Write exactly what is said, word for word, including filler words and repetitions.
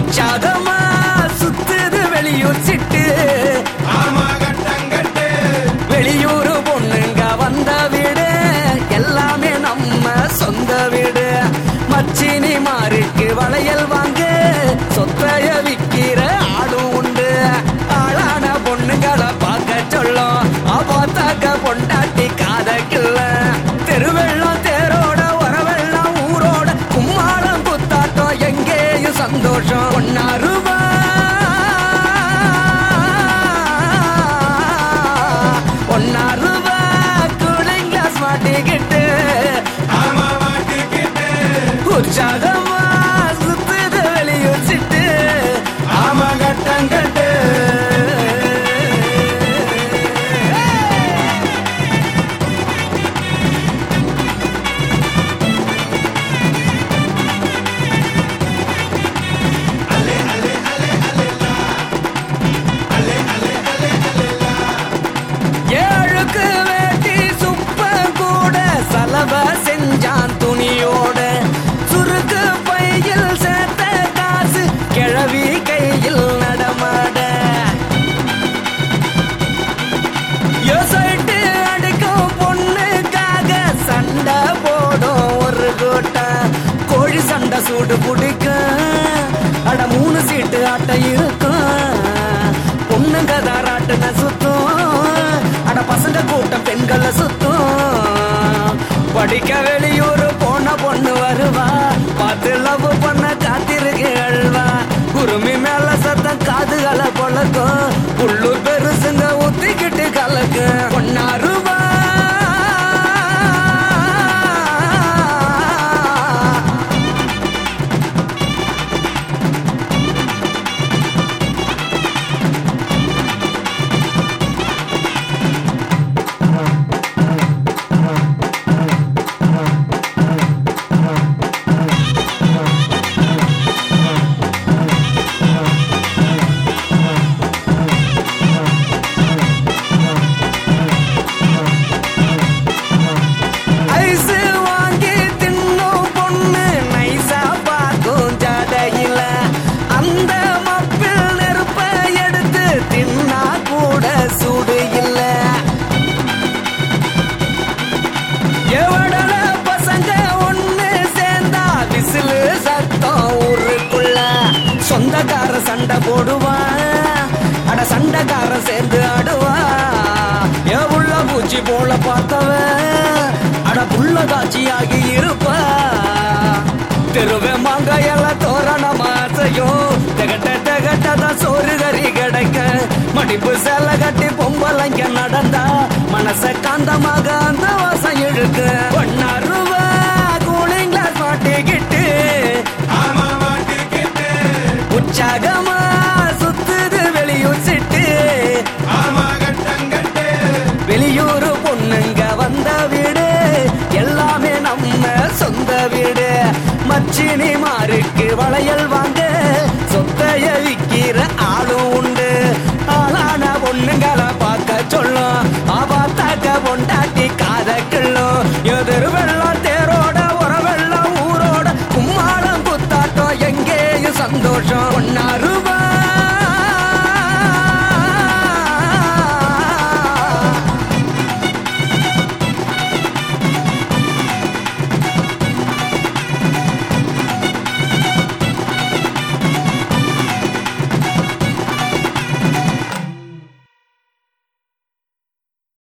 உற்சாகமா சுத்துது வெளியூர் சிட்டு வெளியூர் பொண்ணுங்க வந்த வீடு எல்லாமே நம்ம சொந்த வீடு மச்சினி மாருக்கு வளையல் வாங்க சொத்தைய விக்கிற ஆளும் உண்டு ஆளான பொண்ணுங்களை பார்க்க சொல்லும் பார்த்தாக்க பொண்டாட்டி காதக்கில்ல தெருவெல்லாம் தேரோட வரவெல்லாம் ஊரோட கும்மாளம் குத்தாட்டம் எங்கேயும் சந்தோஷம் ஒன்னா ரூபா ஒன்னா ரூபா கூலிங் கிளாஸ் மாட்டிக்கிட்டு உற்சாகமா சுத்துது வெளியூர் சிட்டு ஆமா கட்டங்கட்டு ஏழுக்கு வேட்டி சுப்ப கூட சலவ செஞ்சான் துணியோட சுருக்கு பையில் சேர்த்த காசு கிழவி கையில் நடமாட யோசைட்டு அடிக்கும் பொண்ணுக்காக சண்டை போடும் ஒரு கூட்டம் கோழி சண்டை சூடு பிடிக்கும் அட மூணு சீட்டு ஆட்டை இருக்கும் பொண்ணுங்க தாராட்டுன சுத்தும் அட பசங்க கூட்டம் பெண்களை சுத்தும் படிக்க வெளியூர் போன பொண்ணு வருவா பார்த்து லவ் பண்ண காத்திருக்கு அழ்வா குருமி மேல சத்தம் காதுகளை பொழக்கும் உள்ளூர் பெருசுங்க ஊத்திக்கிட்டு கலக்கு ஒன்னா ரூபா சொந்தக்கார சண்டை போடுவான் அட சண்டைக்கார சேர்ந்து ஆடுவான் ஏ உள்ள பூச்சி போல பார்த்தவன் அட புள்ள காட்சியாகி இருப்பா தெருவே மாங்காயெல்லாம் தோரணம் ஆசையும் திகட்ட திகட்டதான் சோறு கறி கிடைக்க மடிப்பு சேலை கட்டி பொம்பளைங்க நடந்தா மனச காந்தமாக அந்த வாசம் இழுக்கு ஒன்னா ரூபா கூலிங் கிளாஸ் மாட்டிக்கிட்டு உற்சாகமா சுத்துது வெளியூர் சிட்டு வெளியூர் பொண்ணுங்க வந்த வீடு எல்லாமே நம்ம சொந்த வீடு மச்சினி மாருக்கு வளையல்